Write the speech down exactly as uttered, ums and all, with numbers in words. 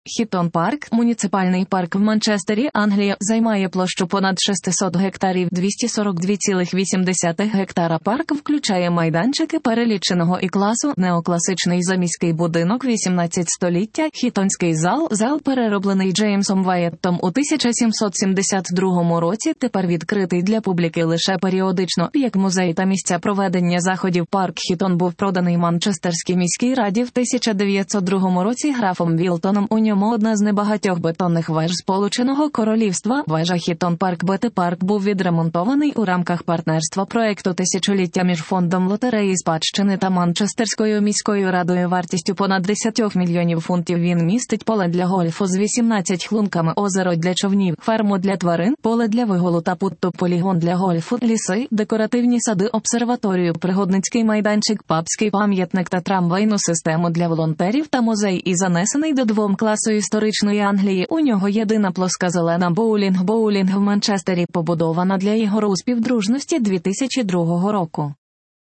Хітон Парк, муніципальний парк в Манчестері, Англія, займає площу понад шістсот гектарів двісті сорок два цілих вісім десятих гектара. Парк включає майданчики переліченого І-класу, неокласичний заміський будинок вісімнадцятого століття, хітонський зал, зал перероблений Джеймсом Вайеттом у тисяча сімсот сімдесят другому році, тепер відкритий для публіки лише періодично, як музей та місця проведення заходів. Парк Хітон був проданий Манчестерській міській раді в тисяча дев'ятсот другому році графом Вілтоном. У ньому одна з небагатьох бетонних веж Сполученого Королівства. Вежа Хітон Парк Бет-Парк був відремонтований у рамках партнерства проекту тисячоліття між фондом лотереї спадщини та Манчестерською міською радою вартістю понад десять мільйонів фунтів. Він містить поле для гольфу з вісімнадцятьма лунками, озеро для човнів, ферму для тварин, поле для вигулу та путту, полігон для гольфу, ліси, декоративні сади, обсерваторію, пригодницький майданчик, пабський пам'ятник та трамвайну систему для волонтерів та музей. І занесений до двом класу історичної Англії. У нього єдина плоскозелена боулінг-боулінг в Манчестері, побудована для ігор у співдружності дві тисячі другого року.